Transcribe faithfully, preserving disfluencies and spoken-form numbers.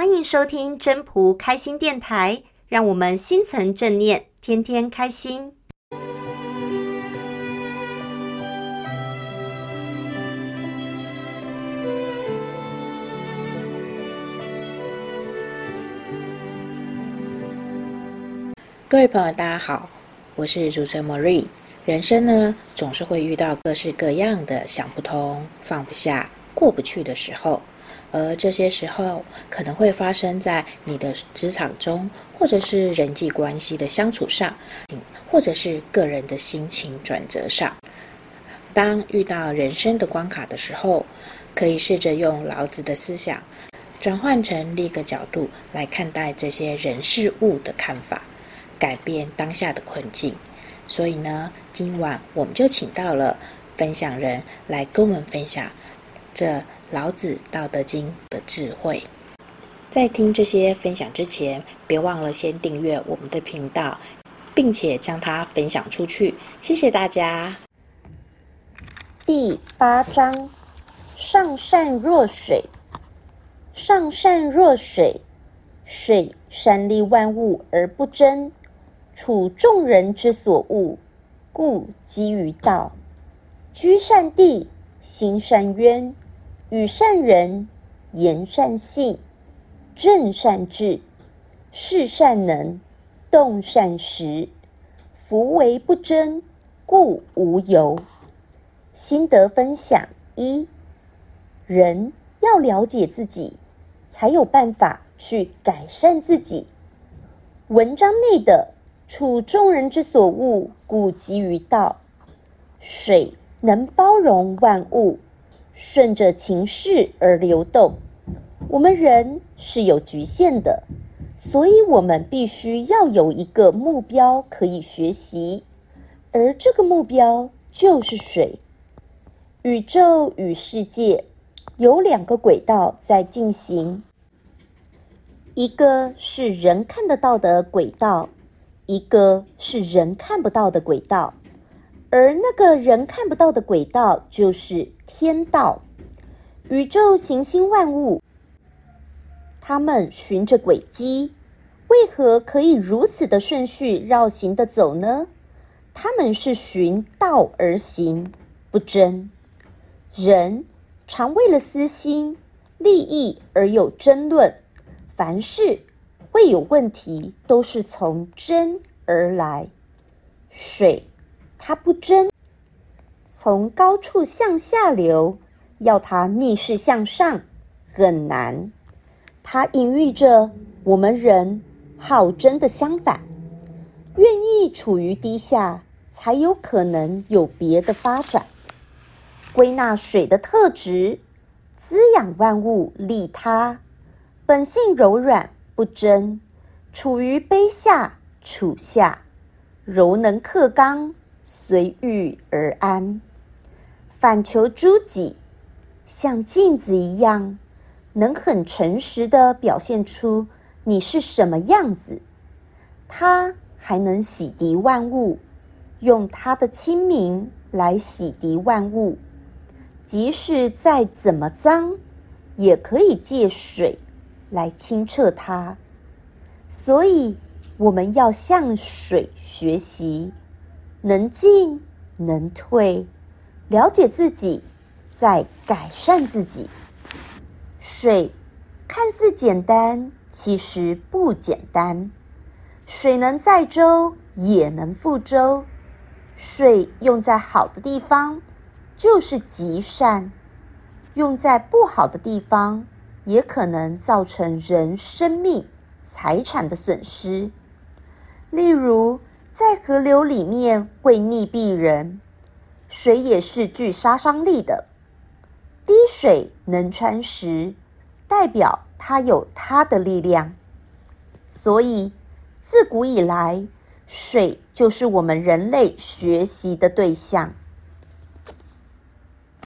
欢迎收听真仆开心电台，让我们心存正念，天天开心。 各位朋友大家好，我是主持人 Marie。 人生呢总是会遇到各式各样的想不通、放不下、过不去的时候，而这些时候可能会发生在你的职场中，或者是人际关系的相处上，或者是个人的心情转折上。当遇到人生的关卡的时候，可以试着用老子的思想转换成另一个角度来看待这些人事物的看法，改变当下的困境。所以呢，今晚我们就请到了分享人来跟我们分享这老子道德经的智慧。在听这些分享之前，别忘了先订阅我们的频道，并且将它分享出去，谢谢大家。 第八章，上善若水。上善若水，水善利万物而不争，处众人之所恶，故几于道。居善地，行善渊，与善人，言善信，正善治，事善能，动善时，夫唯不争，故无尤。心得分享一：人要了解自己，才有办法去改善自己。文章内的处众人之所恶，故几于道。水能包容万物，顺着情势而流动。我们人是有局限的，所以我们必须要有一个目标可以学习，而这个目标就是水。宇宙与世界有两个轨道在进行，一个是人看得到的轨道，一个是人看不到的轨道，而那个人看不到的轨道就是天道。宇宙行星万物，它们循着轨迹，为何可以如此的顺序绕行的走呢？它们是循道而行，不争。人常为了私心、利益而有争论，凡事会有问题，都是从争而来。水它不争，从高处向下流，要它逆势向上很难。它隐喻着我们人好争的相反，愿意处于低下，才有可能有别的发展。归纳水的特质：滋养万物，利他，本性柔软，不争，处于卑下，处下，柔能克刚，随遇而安。反求诸己，像镜子一样，能很诚实地表现出你是什么样子。它还能洗涤万物，用它的清明来洗涤万物。即使再怎么脏，也可以借水来清澈它。所以我们要向水学习，能进能退，了解自己，再改善自己。水看似简单，其实不简单。水能载舟，也能覆舟。水用在好的地方，就是极善；用在不好的地方，也可能造成人生命、财产的损失。例如，在河流里面会溺毙人，水也是具杀伤力的。滴水能穿石，代表它有它的力量。所以，自古以来，水就是我们人类学习的对象。